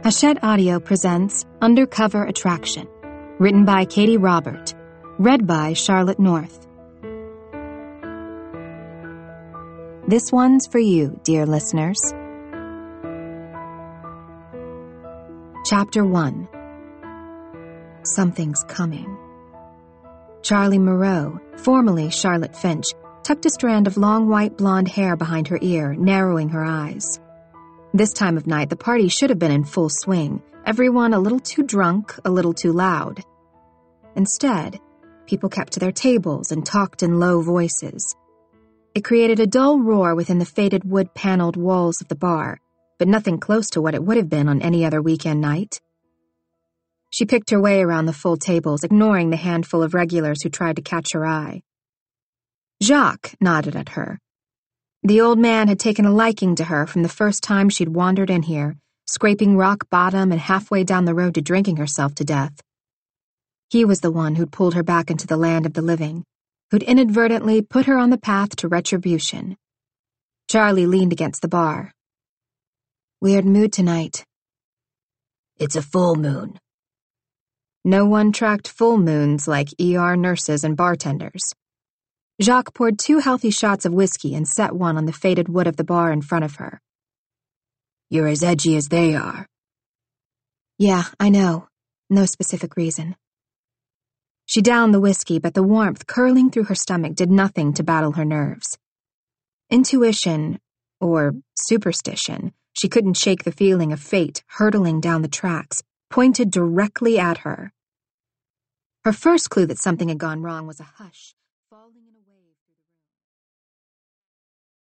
Hachette Audio presents Undercover Attraction, written by Katie Robert, read by Charlotte North. This one's for you, dear listeners. Chapter 1. Something's coming. Charlie Moreau, formerly Charlotte Finch, tucked a strand of long white blonde hair behind her ear, narrowing her eyes. This time of night, the party should have been in full swing, everyone a little too drunk, a little too loud. Instead, people kept to their tables and talked in low voices. It created a dull roar within the faded wood-paneled walls of the bar, but nothing close to what it would have been on any other weekend night. She picked her way around the full tables, ignoring the handful of regulars who tried to catch her eye. Jacques nodded at her. The old man had taken a liking to her from the first time she'd wandered in here, scraping rock bottom and halfway down the road to drinking herself to death. He was the one who'd pulled her back into the land of the living, who'd inadvertently put her on the path to retribution. Charlie leaned against the bar. Weird mood tonight. It's a full moon. No one tracked full moons like ER nurses and bartenders. Jacques poured 2 healthy shots of whiskey and set one on the faded wood of the bar in front of her. You're as edgy as they are. Yeah, I know. No specific reason. She downed the whiskey, but the warmth curling through her stomach did nothing to battle her nerves. Intuition, or superstition, she couldn't shake the feeling of fate hurtling down the tracks, pointed directly at her. Her first clue that something had gone wrong was a hush,